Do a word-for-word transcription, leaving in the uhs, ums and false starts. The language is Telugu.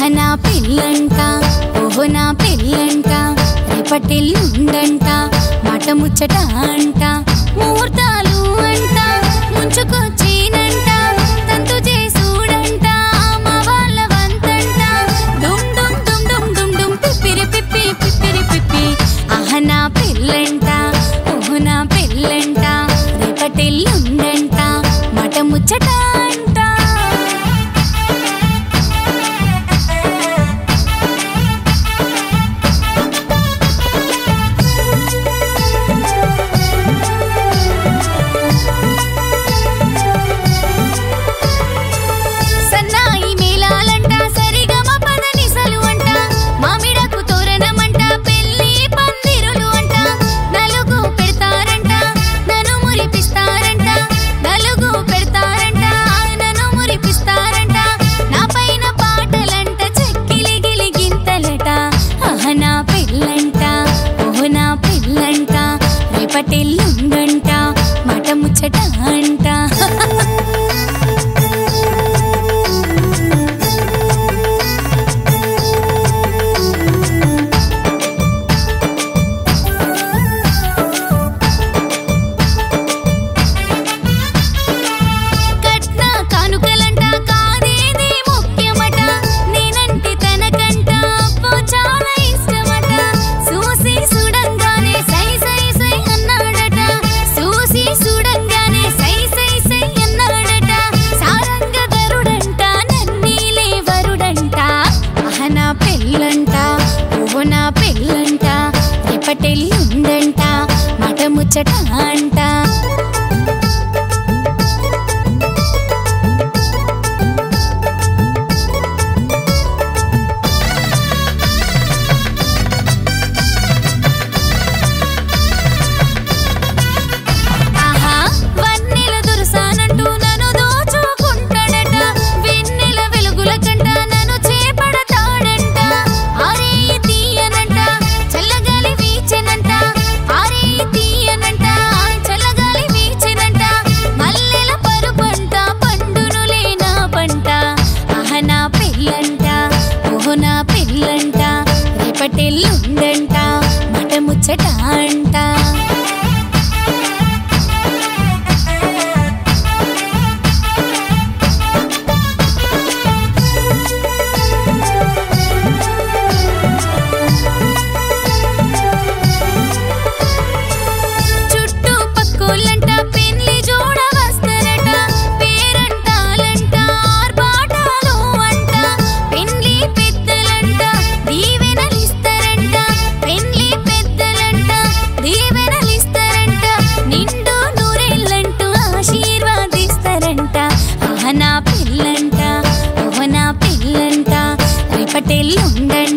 నా పిల్లంట ఓహో నా పిల్లంట రేపటిల్లుండంట మాట ముచ్చట అంట ముహూర్తాలు అంట ముంచుకొచ్చినంట తంతు చేసుడంట మా వాళ్ళ వంతంట డుమ్ డుమ్ డుమ్ డుమ్ డుమ్ డుమ్ పిప్పిరి పిప్పి పిప్పిరి పిప్పి ఆహ నా పిల్లంట ఓహో నా పిల్లంట రేపటిల్లుండంట మాట ముచ్చట అంట రేపటిల్లుండంట మాట ముచ్చట అంట రేపటిల్లుండంట మాట ముచ్చట అంట నా పిల్లంట రేపటిల్లుండంట మాట ముచ్చట అంట చుట్టుపక్కలంట పెళ్లి జోడ వస్తారట పేరంటాలంట ఆర్భాటాలు అంట పెళ్లి పెద్దలంట దీవెనలిస్తారంట పెళ్లి పెద్దలంట దీవెనలిస్తారంట నిండు నూరేళ్ళంటూ ఆశీర్వాదిస్తారంట ఆహ నా పిల్లంట ఓహ నా పిల్లంట రేపటిల్లుండంట